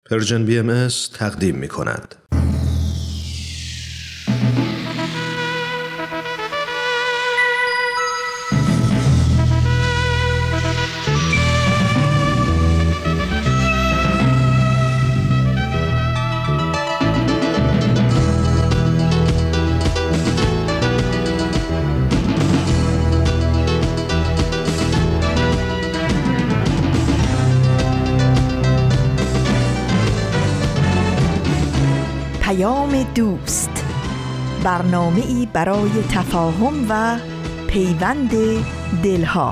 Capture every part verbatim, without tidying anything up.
پرژن بی ام اس تقدیم می کند. دوست، برنامه‌ای برای تفاهم و پیوند دلها.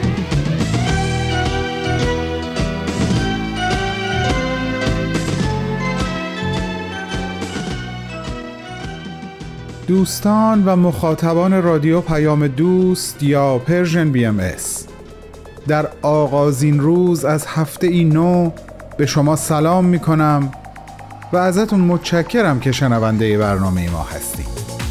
دوستان و مخاطبان رادیو پیام دوست یا پرژن بی ام اس، در آغازین روز از هفته ای نو به شما سلام می کنم و ازتون متشکرم که شنونده برنامه ما هستید.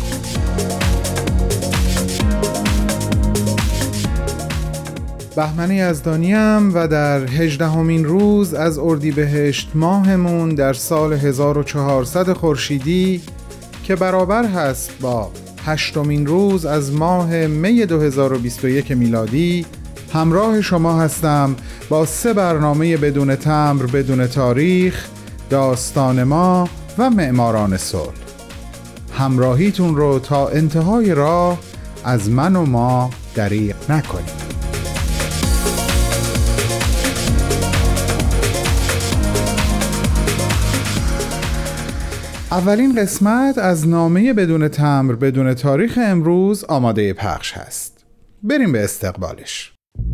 بهمن یزدانیم و در هجدهمین روز از اردیبهشت ماهمون در سال هزار و چهارصد خورشیدی که برابر هست با هشتمین روز از ماه می دو هزار و بیست و یک میلادی همراه شما هستم با سه برنامه بدون تمبر بدون تاریخ، داستان ما و معماران صلح. همراهیتون رو تا انتهای راه از من و ما دریغ نکنید. اولین قسمت از نامه بدون تمبر بدون تاریخ امروز آماده پخش هست. بریم به استقبالش.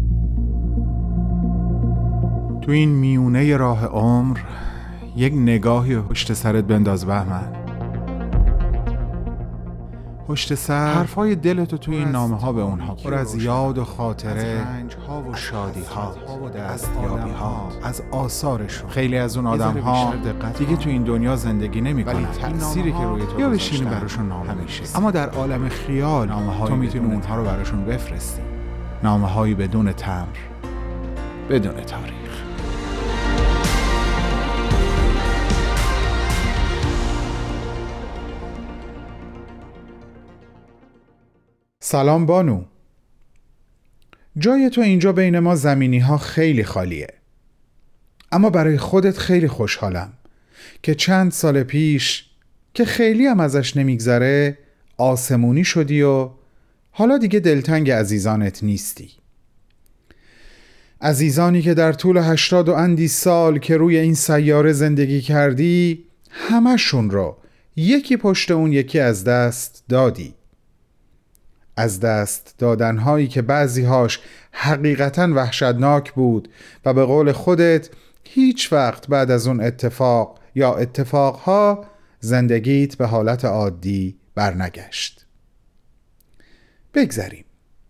تو این میونه راه عمر یک نگاهی پشت سرت بنداز بهمن. پشت سر حرفای دلتو توی این نامه ها به اونها پر از یاد و خاطره، رنج ها و شادی ها و دستیابی ها از آثارشون. خیلی از اون آدم ها دیگه تو این دنیا زندگی نمی کنن، تأثیری که روی تو یا بشینی براشون نامه میشه، اما در عالم خیال تو میتونی اونها رو براشون بفرستی. نامه هایی بدون تمبر بدون تاریخ. سلام بانو، جای تو اینجا بین ما زمینی ها خیلی خالیه، اما برای خودت خیلی خوشحالم که چند سال پیش که خیلی هم ازش نمیگذره آسمونی شدی و حالا دیگه دلتنگ عزیزانت نیستی. عزیزانی که در طول هشتاد و اندی سال که روی این سیاره زندگی کردی همشون رو یکی پشت اون یکی از دست دادی. از دست دادنهایی که بعضیهاش حقیقتاً وحشتناک بود و به قول خودت هیچ وقت بعد از اون اتفاق یا اتفاقها زندگیت به حالت عادی برنگشت. بگذریم.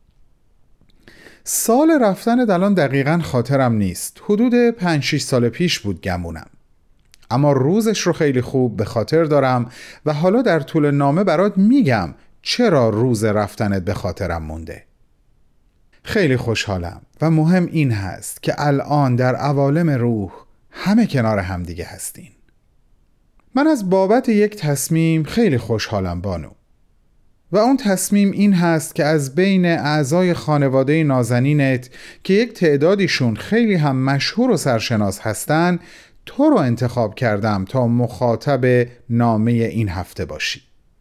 سال رفتن الان دقیقاً خاطرم نیست، حدود پنج شش سال پیش بود گمونم، اما روزش رو خیلی خوب به خاطر دارم و حالا در طول نامه برات میگم چرا روز رفتنت به خاطرم مونده. خیلی خوشحالم و مهم این هست که الان در عوالم روح همه کنار هم دیگه هستین. من از بابت یک تصمیم خیلی خوشحالم بانو، و اون تصمیم این هست که از بین اعضای خانواده نازنینت که یک تعدادیشون خیلی هم مشهور و سرشناس هستن تو رو انتخاب کردم تا مخاطب نامه این هفته باشی.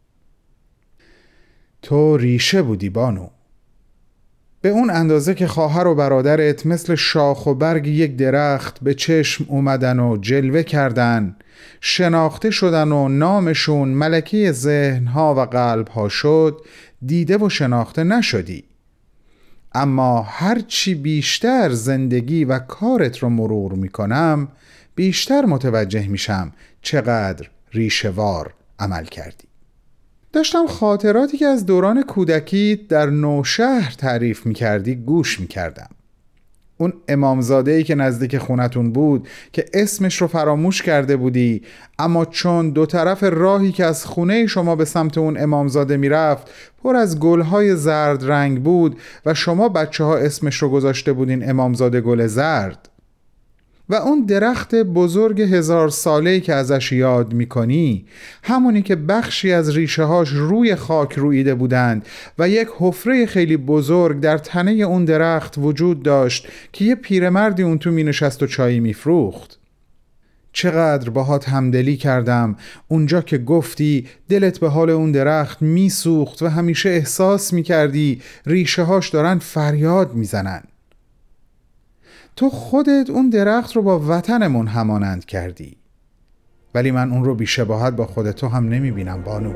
تو ریشه بودی بانو، به اون اندازه که خواهر و برادرت مثل شاخ و برگ یک درخت به چشم اومدن و جلوه کردن، شناخته شدن و نامشون ملکه ذهنها و قلبها شد، دیده و شناخته نشدی. اما هرچی بیشتر زندگی و کارت رو مرور میکنم بیشتر متوجه میشم چقدر ریشه‌وار عمل کردی. داشتم خاطراتی که از دوران کودکی در نوشهر تعریف میکردی گوش میکردم. اون امامزاده‌ای که نزدیک خونتون بود که اسمش رو فراموش کرده بودی، اما چون دو طرف راهی که از خونه شما به سمت اون امامزاده میرفت پر از گلهای زرد رنگ بود و شما بچه ها اسمش رو گذاشته بودین امامزاده گل زرد. و اون درخت بزرگ هزار ساله‌ای که ازش یاد میکنی، همونی که بخشی از ریشه هاش روی خاک رویده بودند و یک حفره خیلی بزرگ در تنه اون درخت وجود داشت که یه پیرمردی اون تو می نشست و چایی می فروخت. چقدر باهات همدلی کردم اونجا که گفتی دلت به حال اون درخت می سوخت و همیشه احساس می کردی ریشه هاش دارن فریاد می زنن. تو خودت اون درخت رو با وطنمون همانند کردی، ولی من اون رو بی‌شباهت با خود تو هم نمی بینم بانو.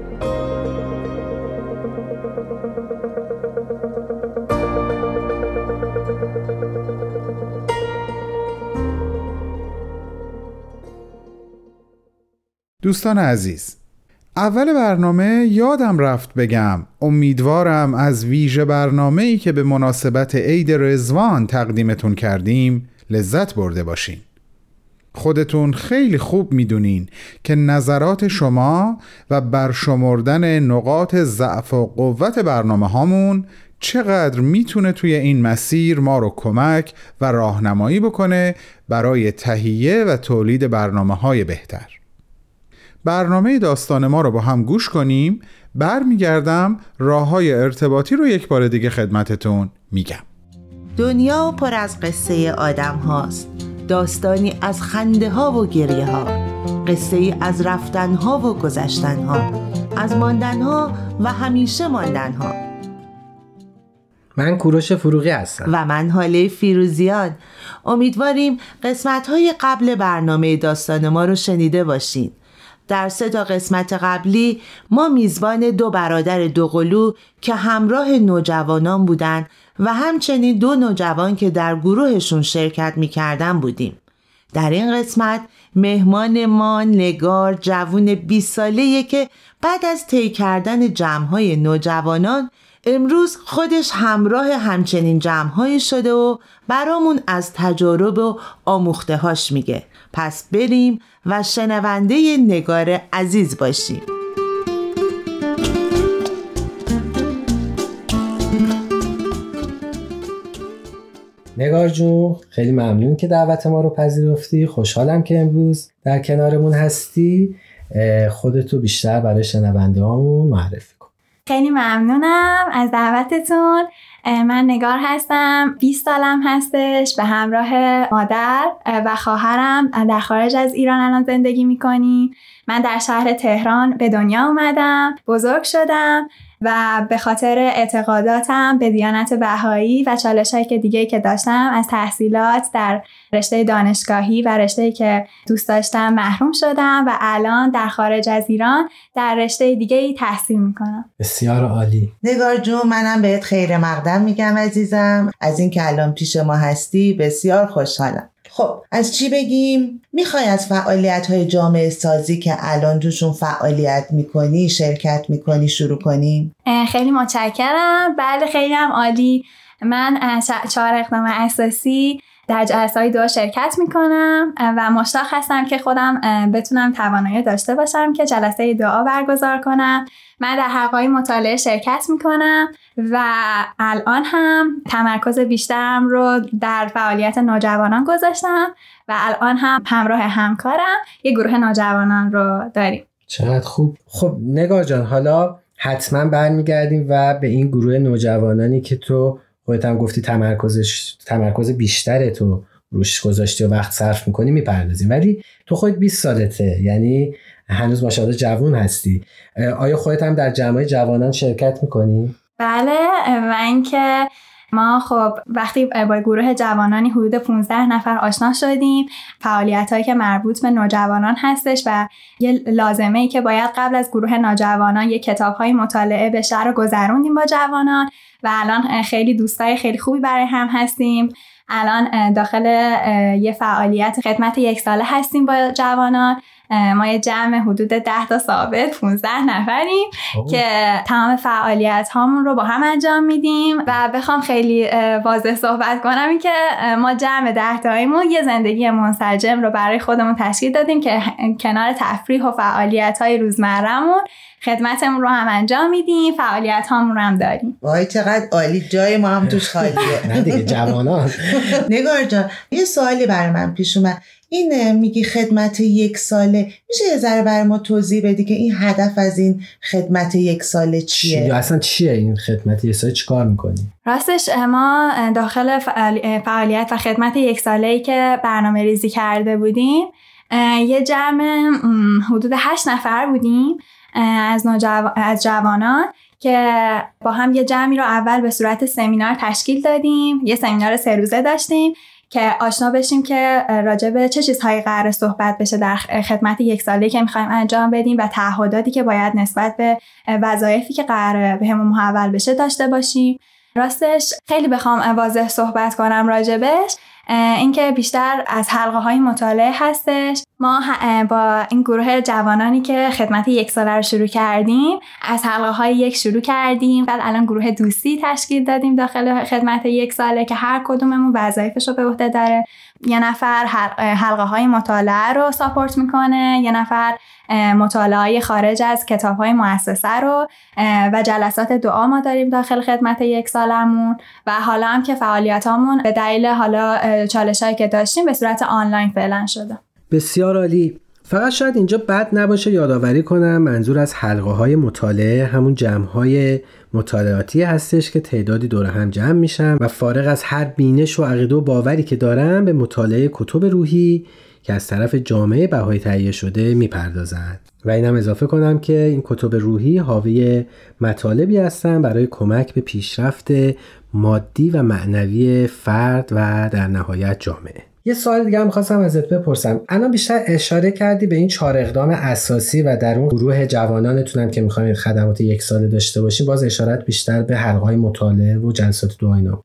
دوستان عزیز، اول برنامه یادم رفت بگم امیدوارم از ویژه برنامه‌ای که به مناسبت عید رضوان تقدیمتون کردیم لذت برده باشین. خودتون خیلی خوب میدونین که نظرات شما و برشمردن نقاط ضعف و قوت برنامه هامون چقدر میتونه توی این مسیر ما رو کمک و راهنمایی بکنه برای تهیه و تولید برنامه های بهتر. برنامه داستان ما رو با هم گوش کنیم، برمیگردم راه‌های ارتباطی رو یک بار دیگه خدمتتون میگم. دنیا پر از قصه آدم هاست، داستانی از خنده ها و گریه ها، قصه ای از رفتن ها و گذشتن ها، از ماندن ها و همیشه ماندن ها. من کوروش فروغی هستم و من هاله فیروزیان. امیدواریم قسمت های قبل برنامه داستان ما رو شنیده باشین. در سه تا قسمت قبلی ما میزبان دو برادر دوقلو که همراه نوجوانان بودن و همچنین دو نوجوان که در گروهشون شرکت میکردن بودیم. در این قسمت مهمان ما نگار، جوون بیست ساله‌ایه که بعد از طی کردن جمع‌های نوجوانان امروز خودش همراه همچنین جمع‌هایی شده و برامون از تجارب و آموخته‌هاش میگه. پس بریم و شنونده نگار عزیز باشیم. نگار جون، خیلی ممنون که دعوت ما رو پذیرفتی. خوشحالم که امروز در کنارمون هستی. خودتو بیشتر برای شنونده هامون معرفی کن. خیلی ممنونم از دعوتتون. من نگار هستم، بیست سالم هستش. به همراه مادر و خواهرم در خارج از ایران الان زندگی میکنیم. من در شهر تهران به دنیا اومدم، بزرگ شدم و به خاطر اعتقاداتم به دیانت بهایی و چالش‌هایی که دیگه‌ای که داشتم از تحصیلات در رشته دانشگاهی و رشته‌ای که دوست داشتم محروم شدم و الان در خارج از ایران در رشته دیگه‌ای تحصیل میکنم. بسیار عالی. نگار جون، منم بهت خیر مقدم میگم عزیزم. از این که الان پیش ما هستی بسیار خوشحالم. خب از چی بگیم؟ میخوای از فعالیت‌های جامعه سازی که الان توشون فعالیت میکنی، شرکت میکنی شروع کنیم؟ خیلی متشکرم. بله خیلی هم عالی. من چهار اقدام اساسی در جلسه‌های دعا شرکت میکنم و مشتاق هستم که خودم بتونم توانایی داشته باشم که جلسه دعا برگزار کنم. من در حلقه‌های مطالعه شرکت میکنم و الان هم تمرکز بیشترم رو در فعالیت نوجوانان گذاشتم و الان هم همراه همکارم یک گروه نوجوانان رو داریم. چقدر خوب. خب نگار جان، حالا حتما برمیگردیم و به این گروه نوجوانانی که تو خودت هم گفتی تمرکزش تمرکز بیشتر تو روش گذاشتی و وقت صرف میکنی میپردازیم، ولی تو خودت بیست سالته، یعنی هنوز ماشاءالله جوان هستی. آیا خودت هم در جمعای جوانان شرکت میکنی؟ بله، من که ما خب وقتی با گروه جوانانی حدود پانزده نفر آشنا شدیم، فعالیت‌هایی که مربوط به نوجوانان هستش و یه لازمه‌ای که باید قبل از گروه نوجوانان یه کتاب‌های مطالعه بشه رو گذروندیم با جوانان و الان خیلی دوستای خیلی خوبی برای هم هستیم. الان داخل یه فعالیت خدمت یک ساله هستیم با جوانان ما یه جمع حدود ده تا ثابت پانزده نفریم اوه. که تمام فعالیت هامون رو با هم انجام میدیم و بخوام خیلی واضح صحبت کنم این که ما جمع ده تاییمون یه زندگی منسجم رو برای خودمون تشکیل دادیم که کنار تفریح و فعالیت های روزمره‌مون خدمتمون رو هم انجام میدیم، فعالیت هامون رو هم داریم. وای چقدر عالی، جای ما هم توش خالیه. نه دیگه جوانان. نگار جان یه سوالی برای من پیش اومد، این میگی خدمت یک ساله، میشه یه ذره برای ما توضیح بدی که این هدف از این خدمت یک ساله چیه؟ یا اصلا چیه این خدمت یک ساله، چیکار میکنی؟ راستش ما داخل فعالیت و خدمت یک ساله‌ای که برنامه ریزی کرده بودیم یه جمع حدود هشت نفر بودیم از نوجو... از جوانان که با هم یه جمعی رو اول به صورت سمینار تشکیل دادیم. یه سمینار سه روزه داشتیم که آشنا بشیم که راجع به چه چیزهایی قراره صحبت بشه در خدمت یک ساله‌ای که می‌خوایم انجام بدیم و تعهداتی که باید نسبت به وظایفی که قراره بهمون محول بشه داشته باشیم. راستش خیلی بخوام واضح صحبت کنم راجبش، اینکه بیشتر از حلقه‌های مطالعه هستش. ما با این گروه جوانانی که خدمت یک ساله رو شروع کردیم از حلقه‌های یک شروع کردیم، بعد الان گروه دوستی تشکیل دادیم داخل خدمت یک ساله که هر کدوممون وظایفش رو به عهده داره. یه نفر حلقه‌های مطالعه رو ساپورت میکنه، یه نفر مطالعه خارج از کتاب‌های مؤسسه رو و جلسات دعا ما داریم داخل خدمت یک سالمون و حالا هم که فعالیتامون به دلیل حالا چالشایی که داشتیم به صورت آنلاین فعلا شده. بسیار عالی. فقط شاید اینجا بد نباشه یادآوری کنم منظور از حلقه‌های مطالعه همون جمع‌های مطالعاتی هستش که تعدادی دور هم جمع میشن و فارغ از هر بینش و عقیده و باوری که دارن به مطالعه کتب روحی که از طرف جامعه بهایی تهیه شده میپردازند. و اینم اضافه کنم که این کتب روحی حاوی مطالبی هستن برای کمک به پیشرفت مادی و معنوی فرد و در نهایت جامعه. یه سوال دیگه هم خواستم ازت بپرسم. الان بیشتر اشاره کردی به این چهار اقدام اساسی و در اون گروه جوانانتونم که میخواین خدمات یک ساله داشته باشین باز اشارت بیشتر به حلقه‌های مطالعه و جلسات دعا اینا.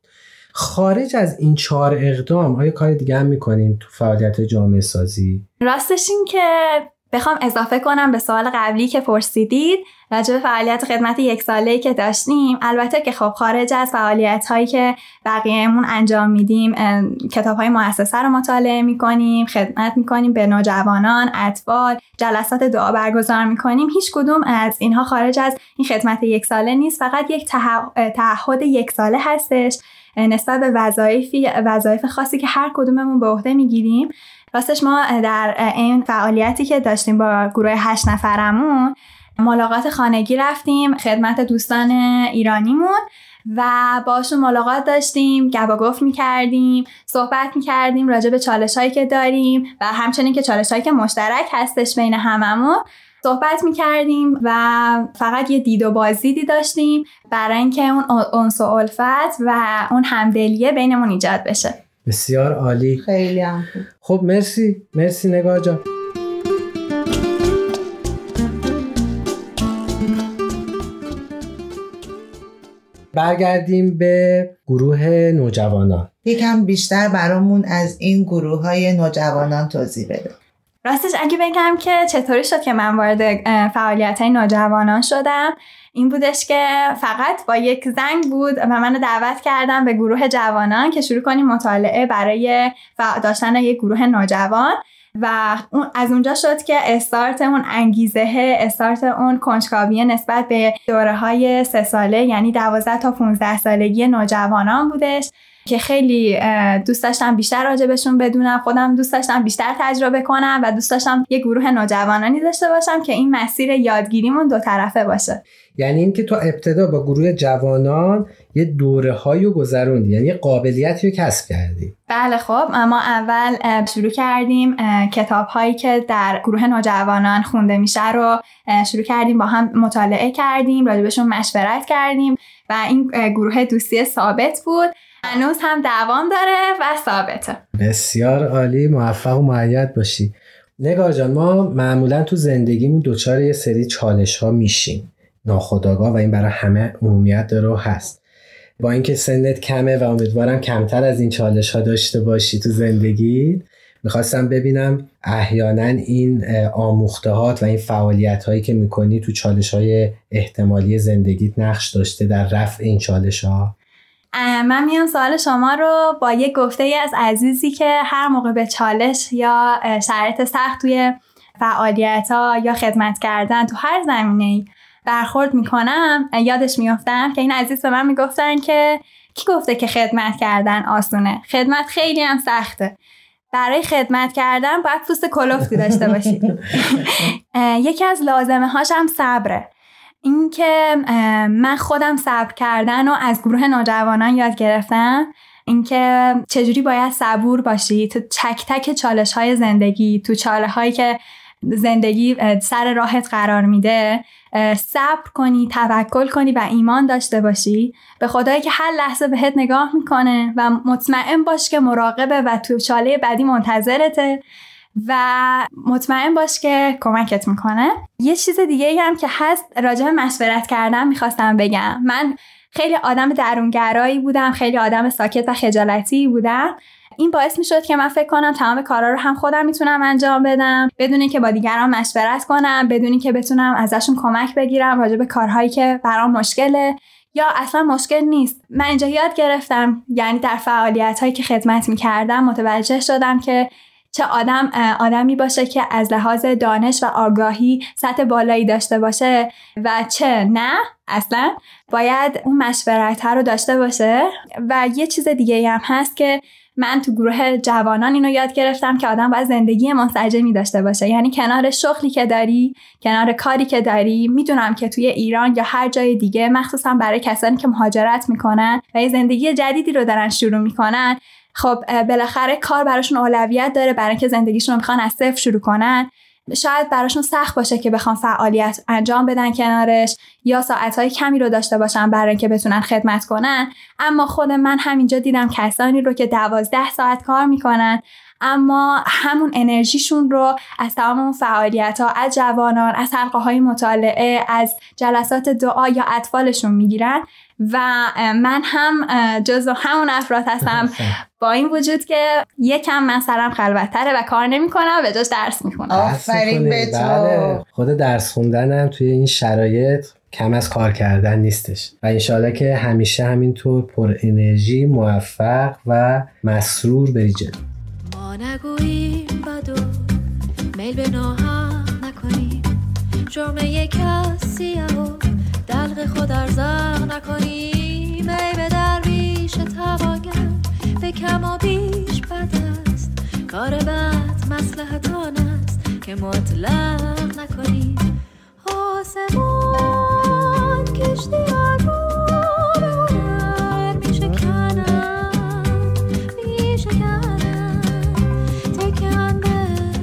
خارج از این چهار اقدام آیا کار دیگه هم میکنین تو فعالیت جامعه سازی؟ راستش این که بخوام اضافه کنم به سوال قبلی که پرسیدید راجع به فعالیت خدمت یک ساله‌ای که داشتیم، البته که خب خارج از فعالیت‌هایی که بقیه‌مون انجام میدیم کتاب‌های مؤسسه رو مطالعه می‌کنیم، خدمت می‌کنیم به نوجوانان، اطفال، جلسات دعا برگزار می‌کنیم، هیچ کدوم از اینها خارج از این خدمت یک ساله نیست، فقط یک تعهد یک ساله هستش نسبت به وظایفی وظایف خاصی که هر کدوممون به عهده می‌گیریم. راستش ما در این فعالیتی که داشتیم با گروه هشت نفرمون ملاقات خانگی رفتیم خدمت دوستان ایرانیمون و باشون ملاقات داشتیم، گپ و گفت می‌کردیم، صحبت می‌کردیم راجع به چالش‌هایی که داریم و همچنین که چالش‌هایی که مشترک هستش بین هممون صحبت می‌کردیم و فقط یه دید و بازدیدی داشتیم برای اینکه اون انس و الفت و اون همدلیه بینمون ایجاد بشه. بسیار عالی. خیلی هم خب مرسی مرسی نگار جان. برگردیم به گروه نوجوانان. یکم بیشتر برامون از این گروه های نوجوانان توضیح بده. راستش اگه بگم که چطوری شد که من وارد فعالیت های نوجوانان شدم، این بودش که فقط با یک زنگ بود و منو دعوت کردم به گروه جوانان که شروع کنیم مطالعه برای داشتن یک گروه نوجوان و اون از اونجا شد که استارت اون انگیزه، استارت اون کنجکاوی نسبت به دوره‌های سه ساله یعنی دوازده تا پانزده سالگی نوجوانان بودش که خیلی دوست داشتم بیشتر راجبشون بدونم، خودم دوست داشتم بیشتر تجربه کنم و دوست داشتم یه گروه نوجوانانی داشته باشم که این مسیر یادگیریمون دو طرفه باشه. یعنی این که تو ابتدا با گروه جوانان یه دوره‌هایی رو گذروندی، یعنی یه قابلیتی رو کسب کردی. بله خب ما اول شروع کردیم کتاب‌هایی که در گروه نوجوانان خونده میشه رو شروع کردیم با هم مطالعه کردیم، راجبشون مشورت کردیم و این گروه دوستی ثابت بود، هنوز هم دوام داره و ثابته. بسیار عالی، موفق و مؤید باشی. نگار جان ما معمولا تو زندگیمون دوچار یه سری چالش‌ها میشیم ناخودآگاه و این برای همه عمومیت داره و هست. با اینکه سنت کمه و امیدوارم کمتر از این چالش‌ها داشته باشی تو زندگی، میخواستم ببینم احیانا این آموختهات و این فعالیت هایی که میکنی تو چالش های احتمالی زندگیت نقش داشته در رفع این چالش ها؟ من میام سوال شما رو با یه گفته ای از عزیزی که هر موقع به چالش یا شرایط سخت توی فعالیت ها یا خدمت کردن تو هر زمینه‌ای برخورد میکنم یادش میافتم که این عزیز به من میگفتن که کی گفته که خدمت کردن آسونه؟ خدمت خیلی هم سخته. برای خدمت کردن باید پوست کلفتی داشته باشی. یکی از لازمه هاش هم صبره. این که من خودم صبر کردن و از گروه نوجوانان یاد گرفتم، اینکه چجوری باید صبور باشی تو تک تک چالش های زندگی، تو چاله هایی که زندگی سر راهت قرار میده، صبر کنی، توکل کنی و ایمان داشته باشی به خدایی که هر لحظه بهت نگاه میکنه و مطمئن باش که مراقبه و تو چاله بعدی منتظرته و مطمئن باش که کمکت میکنه. یه چیز دیگه هم که هست راجع به مشورت کردن میخواستم بگم. من خیلی آدم درونگرایی بودم، خیلی آدم ساکت و خجالتی بودم. این باعث میشد که من فکر کنم تمام کارا رو هم خودم میتونم انجام بدم بدون اینکه با دیگران مشورت کنم، بدون اینکه بتونم ازشون کمک بگیرم راجع به کارهایی که برام مشکله یا اصلا مشکل نیست. من اینجا یاد گرفتم، یعنی در فعالیت‌هایی که خدمت می‌کردم متوجه شدم که چه آدم آدمی باشه که از لحاظ دانش و آگاهی سطح بالایی داشته باشه و چه نه اصلا باید اون مشورت رو داشته باشه. و یه چیز دیگه هم هست که من تو گروه جوانان اینو یاد گرفتم که آدم باید زندگی منسجمی داشته باشه، یعنی کنار شغلی که داری، کنار کاری که داری. میدونم که توی ایران یا هر جای دیگه مخصوصا برای کسانی که مهاجرت میکنن و یه زندگی جدیدی رو دارن شروع میکنن، خب بالاخره کار براشون اولویت داره، برای اینکه زندگیشون رو میخوان از صفر شروع کنن. شاید براشون سخت باشه که بخوان فعالیت انجام بدن کنارش یا ساعتهای کمی رو داشته باشن برای اینکه بتونن خدمت کنن. اما خود من همینجا دیدم کسانی رو که دوازده ساعت کار میکنن اما همون انرژیشون رو از تمام اون فعالیت ها، از جوانان، از حلقه های مطالعه، از جلسات دعا یا اطفالشون میگیرن و من هم جزو همون افراد هستم با این وجود که یکم من سرم خلوت‌تره و کار نمی‌کنم، به جاش درس می‌خونم. آفرین به تو. بله. خود درس خوندنم توی این شرایط کم از کار کردن نیستش و انشالله که همیشه همینطور پر انرژی، موفق و مسرور بری جلو. ما نگوییم بدو میل به ناحق نکنیم، جرم یک کسی و دلق خود ارزاق نکنیم. ای به درویش توانگر به کم و بیش بد است، کار بد مصلحت آن است که مطلق نکنیم. آسمان کشتی رو به هنر می شکنم، می شکنم تکم به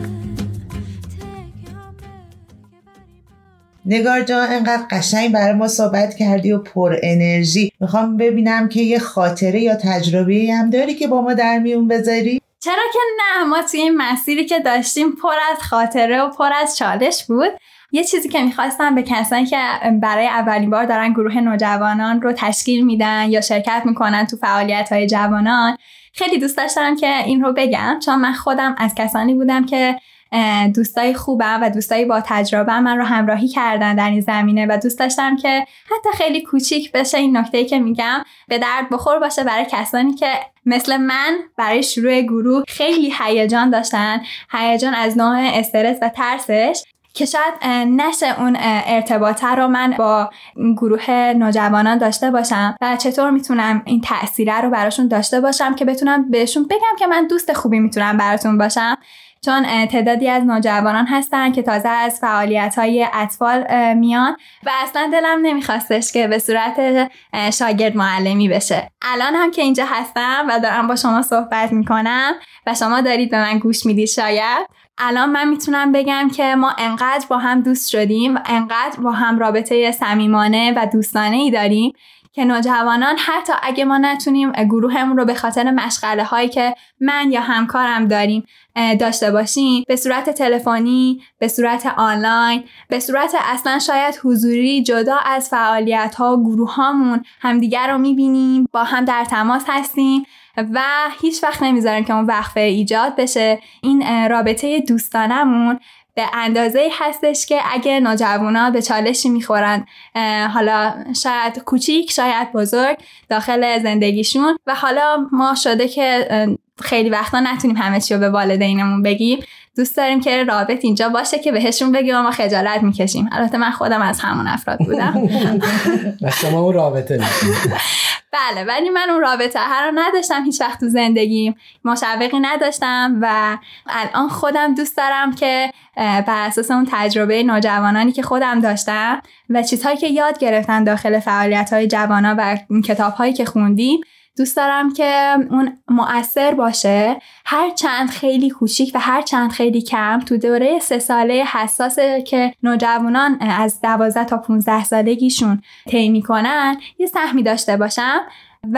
تکم به. نگار جان انقدر قشنگ برای ما صحبت کردی و پر انرژی. میخوام ببینم که یه خاطره یا تجربه‌ای هم داری که با ما در میون بذاری؟ چرا که نه، ما توی این مسیری که داشتیم پر از خاطره و پر از چالش بود. یه چیزی که میخواستم به کسانی که برای اولین بار دارن گروه نوجوانان رو تشکیل میدن یا شرکت میکنن تو فعالیت‌های جوانان، خیلی دوست داشتم که این رو بگم، چون من خودم از کسانی بودم که دوستای خوبم و دوستای با تجربه من رو همراهی کردن در این زمینه و دوست داشتم که حتی خیلی کوچیک بشه این نکته‌ای که میگم به درد بخور باشه برای کسانی که مثل من برای شروع گروه خیلی هیجان داشتن، هیجان از نوع استرس و ترسش، که شاید نشه اون ارتباطه رو من با گروه نوجوانان داشته باشم و چطور میتونم این تأثیره رو براشون داشته باشم که بتونم بهشون بگم که من دوست خوبی میتونم براتون باشم. چون تعدادی از نوجوانان هستن که تازه از فعالیت‌های اطفال میان و اصلا دلم نمیخواستش که به صورت شاگرد معلمی بشه. الان هم که اینجا هستم و دارم با شما صحبت میکنم و شما دارید به من گوش میدید، شاید الان من میتونم بگم که ما انقدر با هم دوست شدیم و انقدر با هم رابطه صمیمانه و دوستانه ای داریم که نوجوانان حتی اگه ما نتونیم گروهمون رو به خاطر مشغله هایی که من یا همکارم داریم داشته باشیم، به صورت تلفنی، به صورت آنلاین، به صورت اصلا شاید حضوری، جدا از فعالیت ها و گروه هامون همدیگر رو میبینیم، با هم در تماس هستیم و هیچ وقت نمیذاریم که اون وقفه ایجاد بشه. این رابطه دوستانمون به اندازه‌ای هستش که اگه نوجوانا به چالشی میخورن، حالا شاید کوچیک شاید بزرگ داخل زندگیشون، و حالا ما شده که خیلی وقتا نتونیم همه چی رو به والدینمون بگیم، دوست داریم که رابط اینجا باشه که بهشون بگیم ما خجالت میکشیم. البته من خودم از همون افراد بودم. و شما اون رابطه میکنید. بله، ولی من اون رابطه ها رو نداشتم هیچ وقت تو زندگیم، مشوقی نداشتم و الان خودم دوست دارم که بر اساس اون تجربه نوجوانانی که خودم داشتم و چیزهایی که یاد گرفتن داخل فعالیت‌های جوانا و کتاب‌هایی که خوندیم، دوست دارم که اون مؤثر باشه، هر چند خیلی کوچیک و هر چند خیلی کم تو دوره سه ساله حساسه که نوجوانان از دوازده تا پونزده سالگیشون طی میکنن یه سهمی داشته باشم و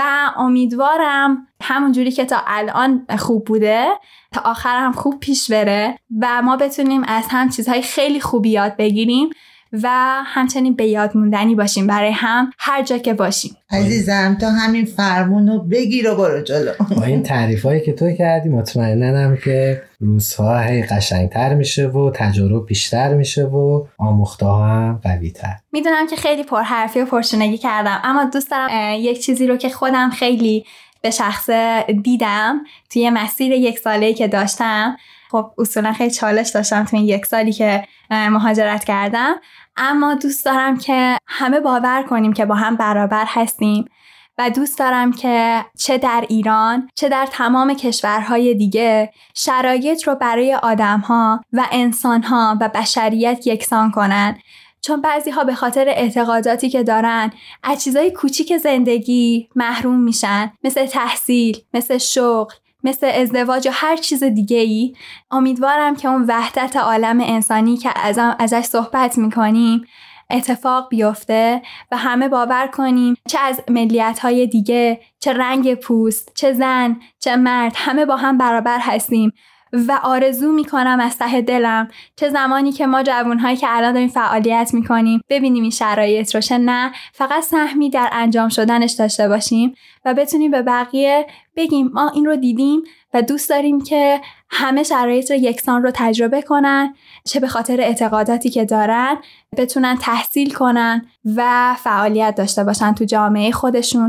امیدوارم همون جوری که تا الان خوب بوده تا آخر هم خوب پیش بره و ما بتونیم از هم چیزهای خیلی خوبی یاد بگیریم و همچنین به یاد موندنی باشیم برای هم هر جا که باشیم. عزیزم تا همین فرمونو بگیر و برو جلو. با این تعریفایی که تو کردی مطمئنم که روزها هی قشنگتر میشه و تجربه بیشتر میشه و آموخته ها هم قوی‌تر. میدونم که خیلی پرحرفی و پرشونگی کردم، اما دوست دارم یک چیزی رو که خودم خیلی به شخص دیدم توی مسیر یک ساله‌ای که داشتم. خب اصولا خیلی چالش داشتم توی این یک سالی که مهاجرت کردم، اما دوست دارم که همه باور کنیم که با هم برابر هستیم و دوست دارم که چه در ایران چه در تمام کشورهای دیگه شرایط رو برای آدم‌ها و انسان‌ها و بشریت یکسان کنن، چون بعضی‌ها به خاطر اعتقاداتی که دارن از چیزای کوچیک زندگی محروم میشن، مثل تحصیل، مثل شغل، مثل ازدواج و هر چیز دیگه ای. امیدوارم که اون وحدت عالم انسانی که از ازش صحبت میکنیم اتفاق بیفته و همه باور کنیم چه از ملیت‌های دیگه، چه رنگ پوست، چه زن، چه مرد، همه با هم برابر هستیم و آرزو میکنم از ته دلم چه زمانی که ما جوانهایی که الان داریم فعالیت میکنیم ببینیم این شرایط رو، چه نه فقط سهمی در انجام شدنش داشته باشیم و بتونیم به بقیه بگیم ما این رو دیدیم و دوست داریم که همه شرایط رو یکسان رو تجربه کنن، چه به خاطر اعتقاداتی که دارن بتونن تحصیل کنن و فعالیت داشته باشن تو جامعه خودشون.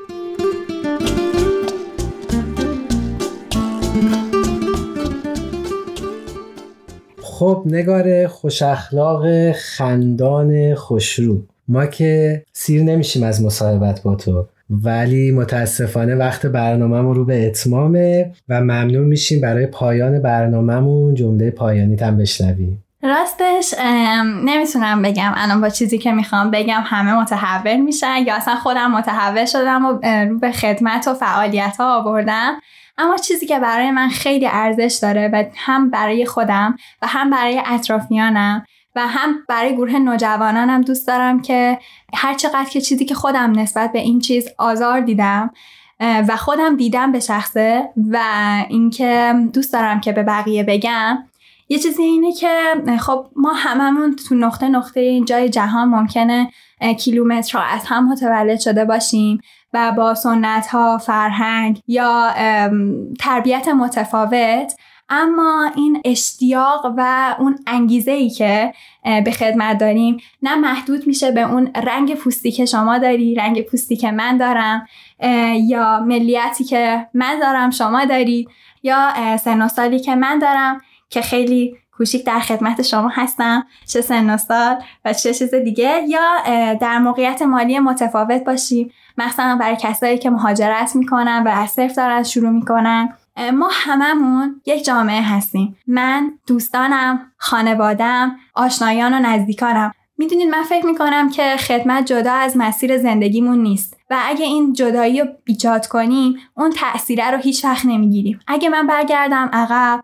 خب نگار خوش اخلاق خندان خوشرو، ما که سیر نمیشیم از مصاحبت با تو، ولی متاسفانه وقت برنامه‌مون رو به اتمامه و ممنون میشیم برای پایان برنامه‌مون جمله پایانی تام بشنویم. راستش نمیتونم بگم الان با چیزی که میخوام بگم همه متحول میشن یا اصلا خودم متحول شدم و رو به خدمت و فعالیت ها آوردم، اما چیزی که برای من خیلی ارزش داره و هم برای خودم و هم برای اطرافیانم و هم برای گروه نوجوانانم دوست دارم که هر چقدر که چیزی که خودم نسبت به این چیز آزار دیدم و خودم دیدم به شخصه و اینکه دوست دارم که به بقیه بگم، یه چیزی اینه که خب ما هممون تو نقطه نقطه این جای جهان ممکنه کیلومترها از هم متولد شده باشیم و با سنت‌ها، فرهنگ یا تربیت متفاوت، اما این اشتیاق و اون انگیزه‌ای که به خدمت داریم نه محدود میشه به اون رنگ پوستی که شما داری، رنگ پوستی که من دارم، یا ملیتی که من دارم شما داری، یا سن و سالی که من دارم که خیلی کوچیک در خدمت شما هستم، چه سن و سال و چه چیز دیگه، یا در موقعیت مالی متفاوت باشیم، مثلا برای کسایی که مهاجرت میکنن و از صفر دارن شروع میکنن. ما هممون یک جامعه هستیم، من، دوستانم، خانوادم، آشنایان و نزدیکانم. میدونید من فکر میکنم که خدمت جدا از مسیر زندگیمون نیست و اگه این جدایی رو ایجاد کنیم اون تأثیره رو هیچ وقت نمیگیریم. اگه من برگردم عقب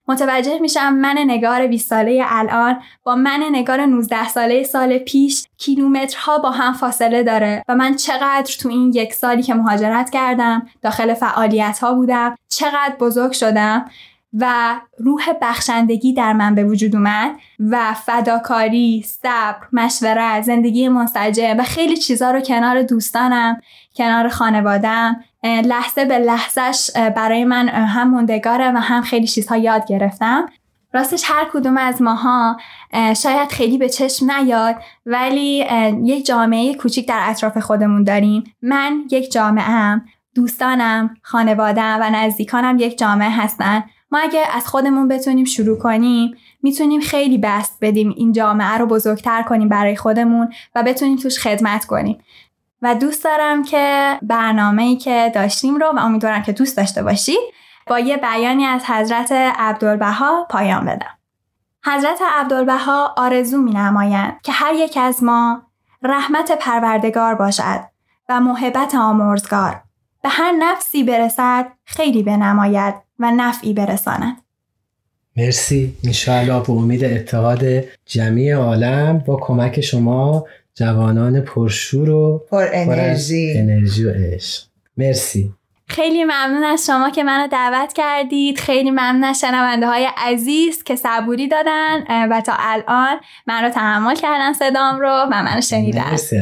متوجه میشم من نگار بیست ساله الان با من نگار نوزده ساله سال پیش کیلومترها با هم فاصله داره و من چقدر تو این یک سالی که مهاجرت کردم داخل فعالیت ها بودم، چقدر بزرگ شدم و روح بخشندگی در من به وجود اومد و فداکاری، صبر، مشورت، زندگی منسجم و خیلی چیزا رو کنار دوستانم، کنار خانوادم، لحظه به لحظهش برای من هم موندگاره و هم خیلی چیزها یاد گرفتم. راستش هر کدوم از ماها شاید خیلی به چشم نیاد ولی یک جامعه کوچیک در اطراف خودمون داریم. من یک جامعه ام، دوستانم، خانوادم و نزدیکانم یک جامعه هستن. ما اگه از خودمون بتونیم شروع کنیم میتونیم خیلی بست بدیم این جامعه رو بزرگتر کنیم برای خودمون و بتونیم توش خدمت کنیم. و دوست دارم که برنامه‌ای که داشتیم رو و امیدوارم که دوست داشته باشید با یه بیانی از حضرت عبدالبها پایان بدم. حضرت عبدالبها آرزو می‌نمایند که هر یک از ما رحمت پروردگار باشد و محبت آمرزگار، به هر نفسی برسد خیلی بنماید و نفعی برساند. مرسی. انشاءالله به امید اتحاد جمعی عالم با کمک شما جوانان پرشور و پر انرژی انرژی و عشق. مرسی. خیلی ممنون از شما که منو دعوت کردید. خیلی ممنون از شنونده های عزیز که صبوری دادن و تا الان من رو تحمل کردن صدام رو و منو شنیدن. مرسی.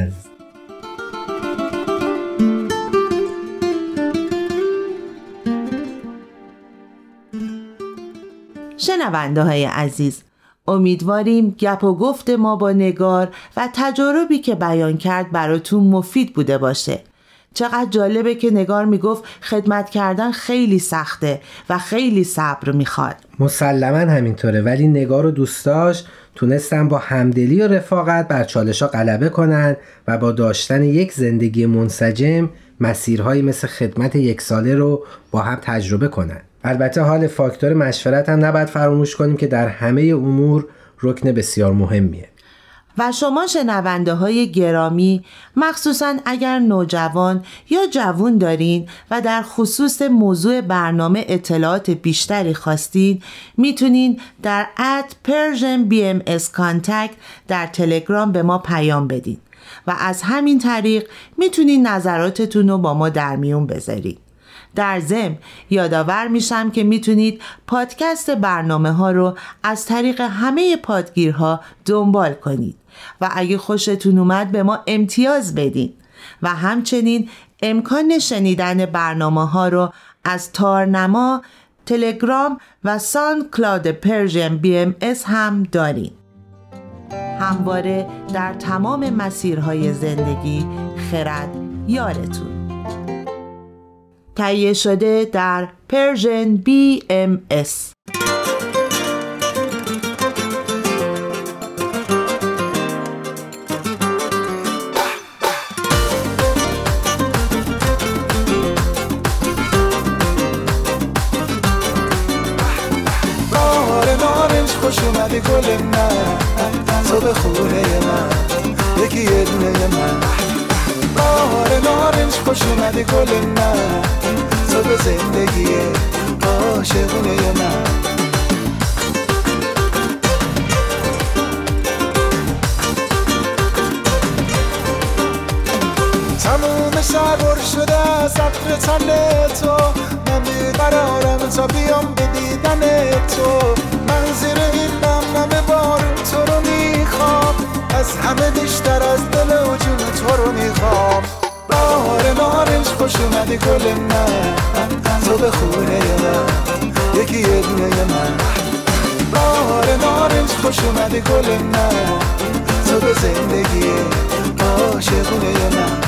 شنونده های عزیز، امیدواریم گپ و گفت ما با نگار و تجاربی که بیان کرد براتون مفید بوده باشه. چقدر جالبه که نگار میگفت خدمت کردن خیلی سخته و خیلی صبر میخواد. مسلماً همینطوره، ولی نگار و دوستاش تونستن با همدلی و رفاقت بر چالش‌ها غلبه کنن و با داشتن یک زندگی منسجم مسیرهایی مثل خدمت یک ساله رو با هم تجربه کنن. البته حال فاکتور مشورت هم نباید فراموش کنیم که در همه امور رکن بسیار مهمیه. و شما شنونده های گرامی، مخصوصاً اگر نوجوان یا جوان دارین و در خصوص موضوع برنامه اطلاعات بیشتری خواستین، میتونین در ات پرژن بی ام اس کانتکت در تلگرام به ما پیام بدین و از همین طریق میتونین نظراتتون رو با ما در میون بذارین. در ضمن یادآور میشم که میتونید پادکست برنامه ها رو از طریق همه پادگیرها دنبال کنید و اگه خوشتون اومد به ما امتیاز بدین و همچنین امکان شنیدن برنامه ها رو از تارنما، تلگرام و ساوند کلاود پرژن بی ام اس هم دارین. همواره در تمام مسیرهای زندگی خرد یارتون. تهیه شده در پرژن بی ام اس. بهار نارنج خوش اومدی گل من، تو به خونه من یکی یه دونه من. بهار نارنج خوش اومدی گل من، تو به زندگی عاشقونه من. تموم سربر شده از عطر تن تو، من بیقرارم تا بیام به دیدن تو. من زیر این نمنم بارون تو رو میخوام، از همه بیشتر از دل و جون تو رو میخوام. بهار نارنج خوش اومدی گل من، تو به خونه من یکی یه دونه من. بهار نارنج خوش اومدی گل من، تو به زندگی عاشقونه من.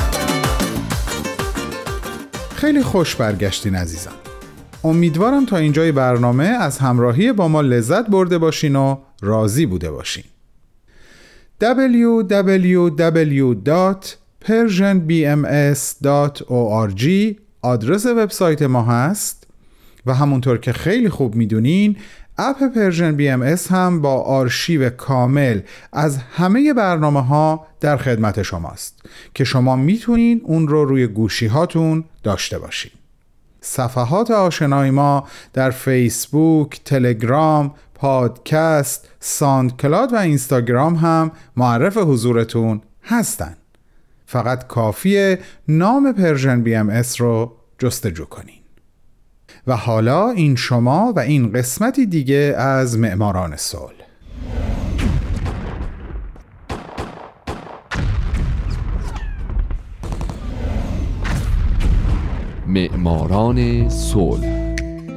خیلی خوش برگشتین عزیزان. امیدوارم تا اینجای برنامه از همراهی با ما لذت برده باشین و راضی بوده باشین. دبلیو دبلیو دبلیو دات پرژن بی ام اس دات او آر جی آدرس وبسایت ما هست و همونطور که خیلی خوب میدونین اپ پرژن بی ام اس هم با آرشیو کامل از همه برنامه ها در خدمت شماست که شما میتونین اون رو روی گوشی هاتون داشته باشین. صفحات آشنای ما در فیسبوک، تلگرام، پادکست، ساندکلاد و اینستاگرام هم معرف حضورتون هستن. فقط کافیه نام پرژن بی ام اس رو جستجو کنین. و حالا این شما و این قسمتی دیگه از معماران صلح. معماران صلح.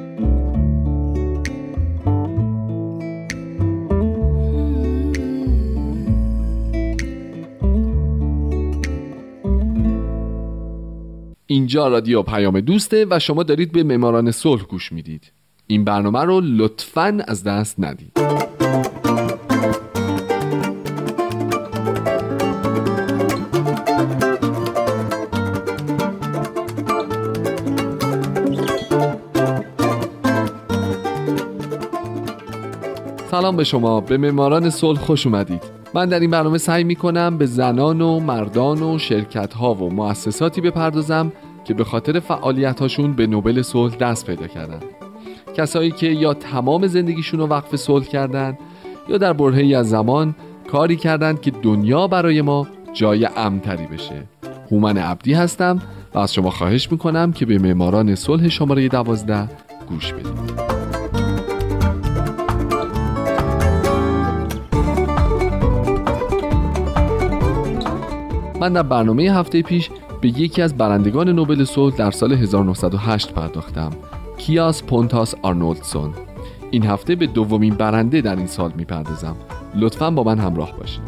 اینجا رادیو پیام دوسته و شما دارید به معماران صلح گوش میدید. این برنامه رو لطفاً از دست ندید. سلام به شما، به معماران صلح خوش اومدید. من در این برنامه سعی میکنم به زنان و مردان و شرکت‌ها و مؤسساتی بپردازم که به خاطر فعالیت‌هاشون به نوبل صلح دست پیدا کردن. کسایی که یا تمام زندگیشون رو وقف صلح کردن یا در برهه‌ای از زمان کاری کردن که دنیا برای ما جای امن‌تری بشه. هومن عبدی هستم و از شما خواهش میکنم که به معماران صلح شماره دوازده گوش بدید. من در برنامه هفته پیش به یکی از برندگان نوبل صلح در سال هزار و نهصد و هشت پرداختم، کیاس پونتاس آرنولدسون. این هفته به دومین برنده در این سال میپردازم. لطفاً با من همراه باشید.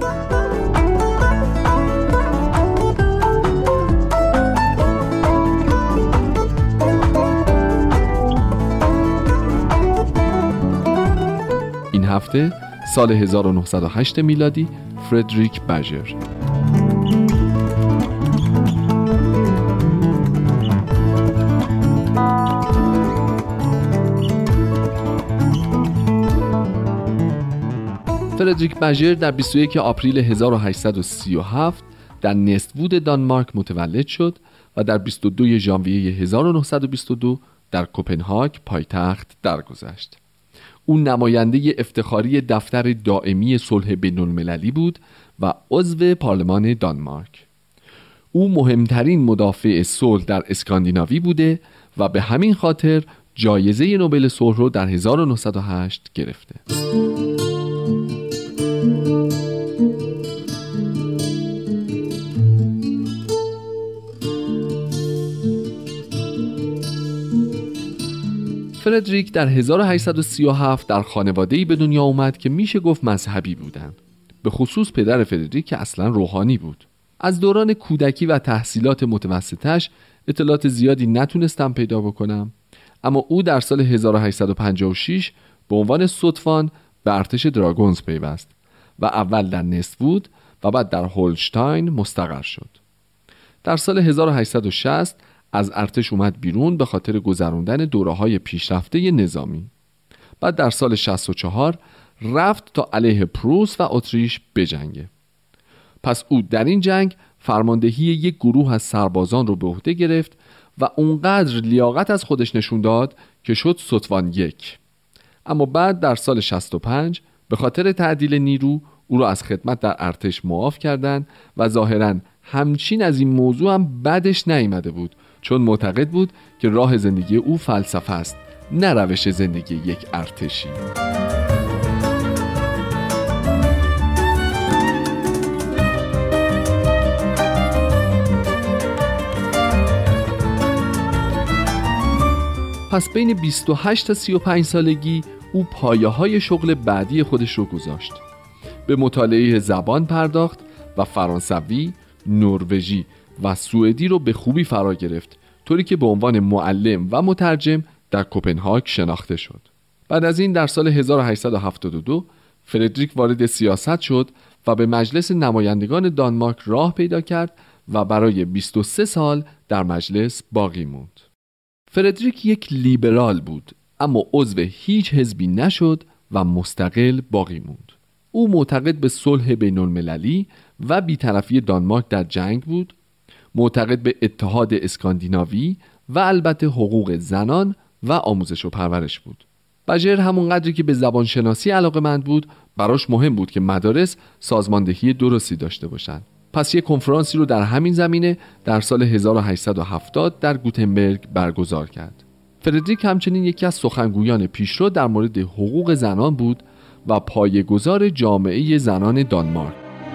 این هفته سال هزار و نهصد و هشت میلادی، فردریک بژر. فردریک بژر در بیست و یکم آپریل هزار و هشتصد و سی و هفت در نست‌وود دانمارک متولد شد و در بیست و دوم ژانویه هزار و نهصد و بیست و دو در کوپنهاگ پایتخت درگذشت. او نماینده افتخاری دفتر دائمی صلح بین‌المللی بود و عضو پارلمان دانمارک. او مهمترین مدافع صلح در اسکاندیناوی بوده و به همین خاطر جایزه نوبل صلح رو در هزار و نهصد و هشت گرفته. فردریک در هزار و هشتصد و سی و هفت در خانواده‌ای به دنیا اومد که میشه گفت مذهبی بودن. به خصوص پدر فردریک که اصلا روحانی بود. از دوران کودکی و تحصیلات متوسطش اطلاعات زیادی نتونستم پیدا بکنم، اما او در سال هزار و هشتصد و پنجاه و شش به عنوان سوتفان به ارتش دراگونز پیوست و اول در نست‌وود و بعد در هولشتاین مستقر شد. در سال هزار و هشتصد و شصت از ارتش اومد بیرون به خاطر گذراندن دوره‌های پیشرفته نظامی. بعد در سال شصت و چهار رفت تا علیه پروس و اتریش بجنگه. پس او در این جنگ فرماندهی یک گروه از سربازان رو به عهده گرفت و اونقدر لیاقت از خودش نشون داد که شد ستوان یک. اما بعد در سال شصت و پنج به خاطر تعدیل نیرو او را از خدمت در ارتش معاف کردند و ظاهراً همچین از این موضوع هم بدش نیامده بود، چون معتقد بود که راه زندگی او فلسفه است، نه روش زندگی یک ارتشی. پس بین بیست و هشت تا سی و پنج سالگی او پایه‌های شغل بعدی خودش رو گذاشت. به مطالعه زبان پرداخت و فرانسوی، نروژی و سوئدی رو به خوبی فرا گرفت، طوری که به عنوان معلم و مترجم در کوپنهاگ شناخته شد. بعد از این در سال هزار و هشتصد و هفتاد و دو فردریک وارد سیاست شد و به مجلس نمایندگان دانمارک راه پیدا کرد و برای بیست و سه سال در مجلس باقی موند. فردریک یک لیبرال بود، اما عضو هیچ حزبی نشد و مستقل باقی موند. او معتقد به صلح بین‌المللی و بی‌طرفی دانمارک در جنگ بود، معتقد به اتحاد اسکاندیناوی و البته حقوق زنان و آموزش و پرورش بود. بژر همون قدری که به زبانشناسی علاقه‌مند بود، براش مهم بود که مدارس سازماندهی درستی داشته باشند. پس یک کنفرانسی رو در همین زمینه در سال هزار و هشتصد و هفتاد در گوتنبرگ برگزار کرد. فردریک همچنین یکی از سخنگویان پیشرو در مورد حقوق زنان بود و پایه‌گذار جامعه زنان دانمارک.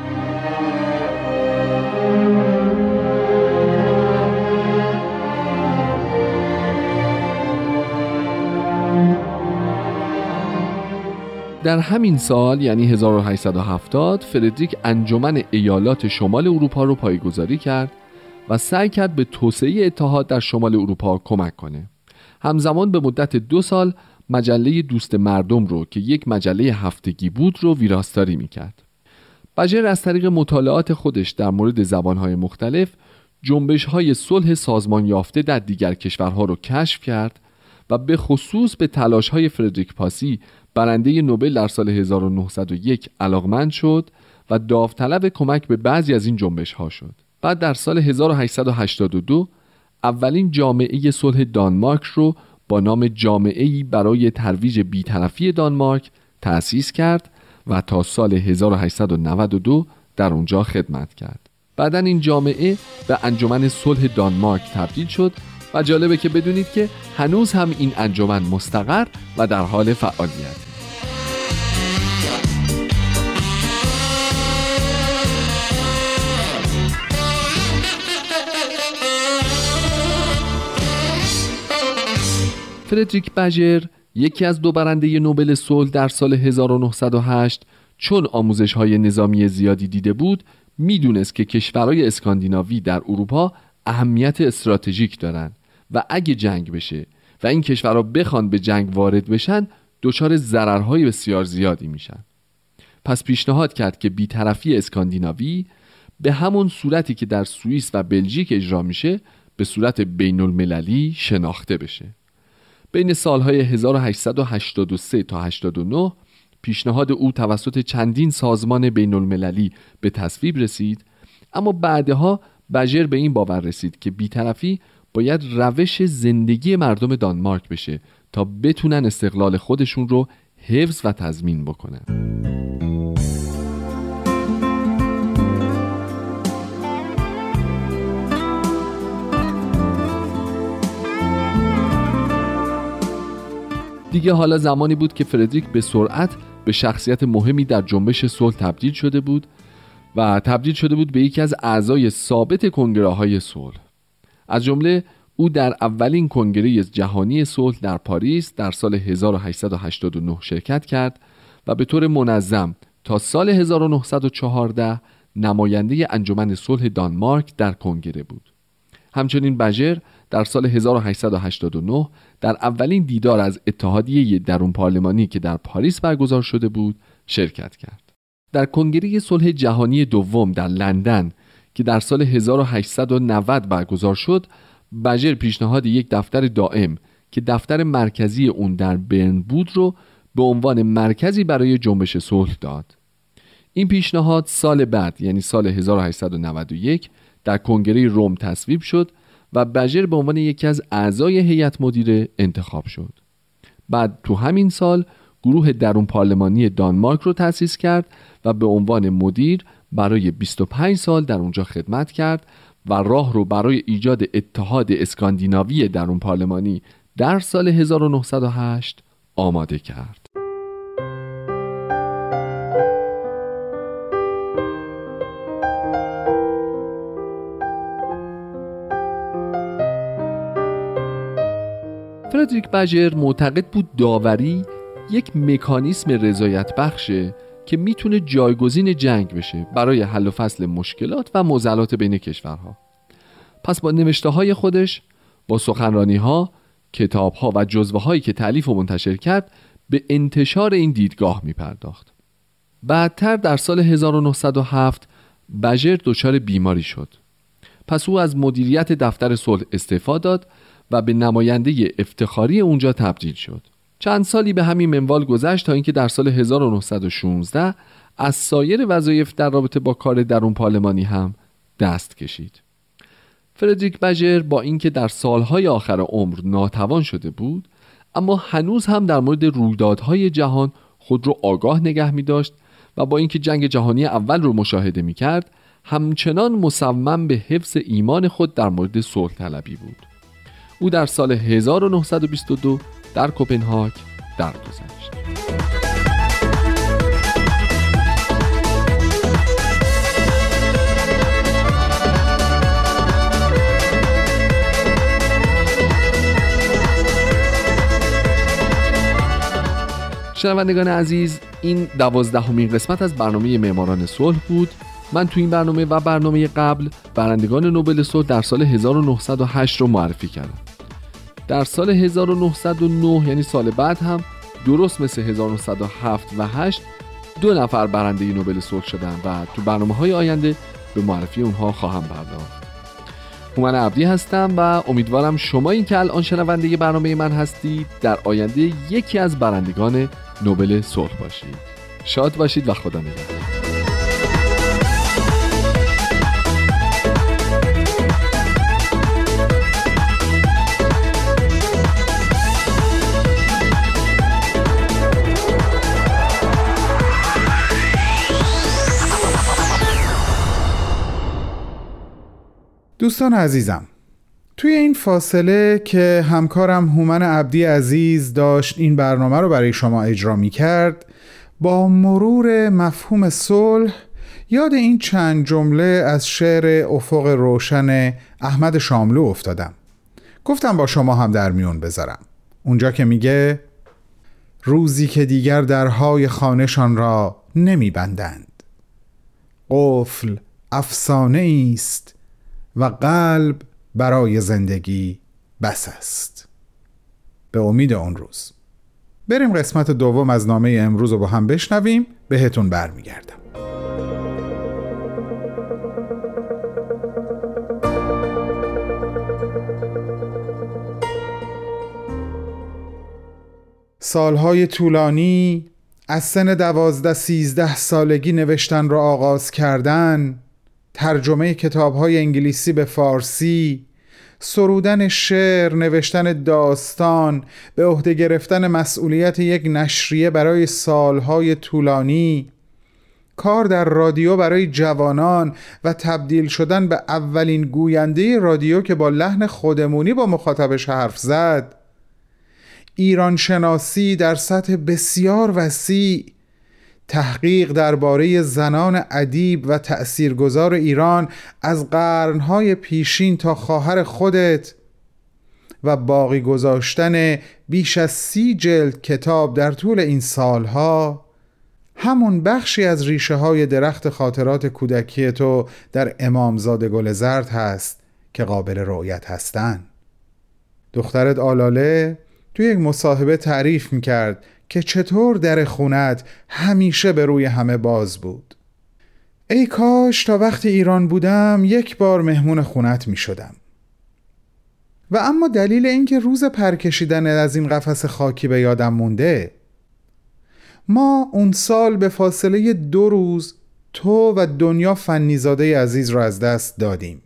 در همین سال یعنی هزار و هشتصد و هفتاد فردریک انجمن ایالات شمال اروپا رو پایه‌گذاری کرد و سعی کرد به توسعه اتحاد در شمال اروپا کمک کنه. همزمان به مدت دو سال مجله دوست مردم رو که یک مجله هفتگی بود رو ویراستاری میکرد. بژر از طریق مطالعات خودش در مورد زبانهای مختلف جنبش‌های صلح سازمان یافته در دیگر کشورها رو کشف کرد و به خصوص به تلاش‌های فردریک پاسی برنده نوبل در سال هزار و نهصد و یک علاقمند شد و داوطلب کمک به بعضی از این جنبش‌ها شد. بعد در سال هزار و هشتصد و هشتاد و دو اولین جامعه صلح دانمارک رو با نام جامعه‌ای برای ترویج بی‌طرفی دانمارک تأسیس کرد و تا سال هزار و هشتصد و نود و دو در اونجا خدمت کرد. بعداً این جامعه به انجمن صلح دانمارک تبدیل شد و جالبه که بدونید که هنوز هم این انجمن مستقر و در حال فعالیت. فردریک بژر یکی از دو برنده نوبل صلح در سال هزار و نهصد و هشت چون آموزش‌های نظامی زیادی دیده بود میدونست که کشورهای اسکاندیناوی در اروپا اهمیت استراتژیک دارن و اگه جنگ بشه و این کشورها بخوان به جنگ وارد بشن دچار ضررهای بسیار زیادی میشن. پس پیشنهاد کرد که بی‌طرفی اسکاندیناوی به همون صورتی که در سوئیس و بلژیک اجرا میشه به صورت بین‌المللی شناخته بشه. بین سالهای هزار و هشتصد و هشتاد و سه تا هشتاد و نه پیشنهاد او توسط چندین سازمان بین‌المللی به تصویب رسید، اما بعدها بژر به این باور رسید که بی‌طرفی باید روش زندگی مردم دانمارک بشه تا بتونن استقلال خودشون رو حفظ و تضمین بکنن. دیگه حالا زمانی بود که فردریک به سرعت به شخصیت مهمی در جنبش صلح تبدیل شده بود و تبدیل شده بود به یکی از اعضای ثابت کنگره‌های صلح. از جمله او در اولین کنگره جهانی صلح در پاریس در سال هزار و هشتصد و هشتاد و نه شرکت کرد و به طور منظم تا سال هزار و نهصد و چهارده نماینده انجمن صلح دانمارک در کنگره بود. همچنین بژر در سال هزار و هشتصد و هشتاد و نه در اولین دیدار از اتحادیه درون پارلمانی که در پاریس برگزار شده بود شرکت کرد. در کنگره صلح جهانی دوم در لندن که در سال هزار و هشتصد و نود برگزار شد، بژر پیشنهاد یک دفتر دائم که دفتر مرکزی اون در برن بود رو به عنوان مرکزی برای جنبش صلح داد. این پیشنهاد سال بعد یعنی سال هزار و هشتصد و نود و یک در کنگره روم تصویب شد و بژر به عنوان یکی از اعضای هیئت مدیره انتخاب شد. بعد تو همین سال گروه درون پارلمانی دانمارک رو تأسیس کرد و به عنوان مدیر برای بیست و پنج سال در اونجا خدمت کرد و راه رو برای ایجاد اتحاد اسکاندیناوی درون پارلمانی در سال هزار و نهصد و هشت آماده کرد. فردریک بژر معتقد بود داوری یک مکانیسم رضایت بخشه که میتونه جایگزین جنگ بشه برای حل و فصل مشکلات و معضلات بین کشورها. پس با نوشته های خودش، با سخنرانی ها، کتاب ها و جزوه هایی که تألیف و منتشر کرد به انتشار این دیدگاه میپرداخت. بعدتر در سال هزار و نهصد و هفت بژر دچار بیماری شد. پس او از مدیریت دفتر صلح استعفا داد و به نماینده افتخاری اونجا تبدیل شد. چند سالی به همین منوال گذشت تا اینکه در سال هزار و نهصد و شانزده از سایر وظایف در رابطه با کار درون پارلمانی هم دست کشید. فردریک بژر با اینکه در سالهای آخر عمر ناتوان شده بود، اما هنوز هم در مورد رویدادهای جهان خود رو آگاه نگه می داشت و با اینکه جنگ جهانی اول رو مشاهده می کرد، همچنان مصمم به حفظ ایمان خود در مورد صلح طلبی بود. او در سال هزار و نهصد و بیست و دو در کوپنهاگ درگذشت. شنوندگان عزیز، این دوازدهمین قسمت از برنامه معماران صلح بود. من تو این برنامه و برنامه قبل برندگان نوبل صلح در سال هزار و نهصد و هشت رو معرفی کردم. در سال هزار و نهصد و نه یعنی سال بعد هم درست مثل هزار و نهصد و هفت و هشت دو نفر برنده نوبل صلح شدن و تو برنامه‌های آینده به معرفی اونها خواهم پرداخت. هومن عبدی هستم و امیدوارم شما این که الان شنونده برنامه من هستید در آینده یکی از برندگان نوبل صلح باشید. شاد باشید و خدا نگهدار. دوستان عزیزم، توی این فاصله که همکارم هومن عبدی عزیز داشت این برنامه رو برای شما اجرا می کرد، با مرور مفهوم صلح یاد این چند جمله از شعر افق روشن احمد شاملو افتادم. گفتم با شما هم در میون بذارم. اونجا که میگه روزی که دیگر درهای خانه‌شان را نمی بندند، قفل افسانه است و قلب برای زندگی بس است. به امید اون روز. بریم قسمت دوم از نامه امروز رو با هم بشنویم. بهتون برمیگردم. سالهای طولانی از سن دوازده سیزده سالگی نوشتن را آغاز کردن، ترجمه کتاب‌های انگلیسی به فارسی، سرودن شعر، نوشتن داستان، به عهده گرفتن مسئولیت یک نشریه برای سالهای طولانی، کار در رادیو برای جوانان و تبدیل شدن به اولین گوینده رادیو که با لحن خودمونی با مخاطبش حرف زد، ایران شناسی در سطح بسیار وسیع، تحقیق درباره زنان ادیب و تأثیرگذار ایران از قرنهای پیشین تا خواهر خودت و باقی گذاشتن بیش از سی جلد کتاب در طول این سالها همون بخشی از ریشه های درخت خاطرات کودکی تو در امامزاده گل زرد هست که قابل رؤیت هستن. دخترت آلاله توی یک مصاحبه تعریف میکرد که چطور در خونت همیشه به روی همه باز بود. ای کاش تا وقتی ایران بودم یک بار مهمون خونت می شدم. و اما دلیل اینکه روز پرکشیدن از این قفس خاکی به یادم مونده، ما اون سال به فاصله دو روز تو و دنیا فنیزاده عزیز رو از دست دادیم.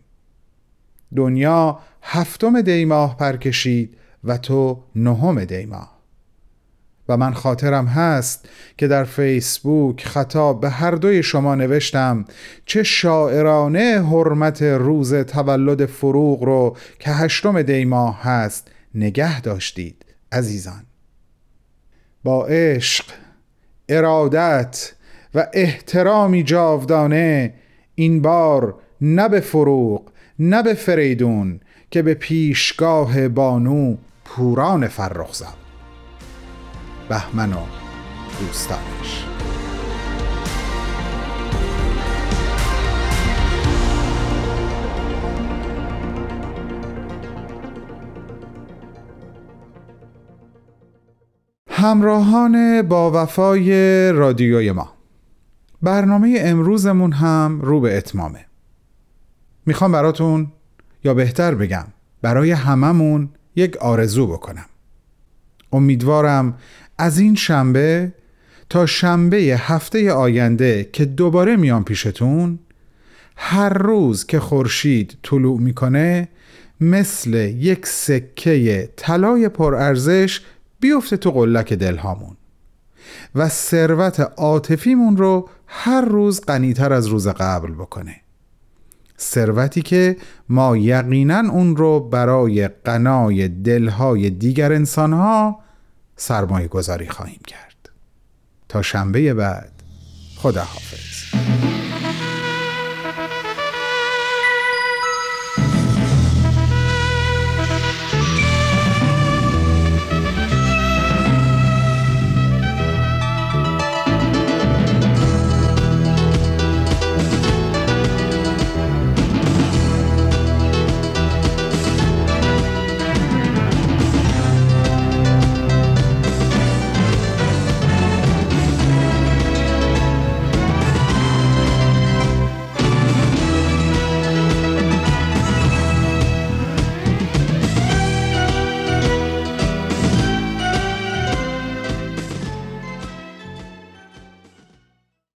دنیا هفتم دی ماه پرکشید و تو نهم دی ماه. و من خاطرم هست که در فیسبوک خطاب به هر دوی شما نوشتم چه شاعرانه حرمت روز تولد فروغ رو که هشتم دی ماه هست نگه داشتید عزیزان. با عشق، ارادت و احترامی جاودانه، این بار نه به فروغ نه به فریدون که به پیشگاه بانو پوران فرخ زد. بهمن و دوستانش. همراهان با وفای رادیوی ما، برنامه امروزمون هم رو به اتمامه. میخوام براتون، یا بهتر بگم برای هممون، یک آرزو بکنم. امیدوارم از این شنبه تا شنبه هفته آینده که دوباره میام پیشتون، هر روز که خورشید طلوع میکنه مثل یک سکه طلای پرارزش بیفته تو قلک دلهامون و ثروت عاطفیمون رو هر روز غنی‌تر از روز قبل بکنه. ثروتی که ما یقیناً اون رو برای غنای دلهای دیگر انسانها سرمایه گذاری خواهیم کرد. تا شنبه بعد، خدا حافظ.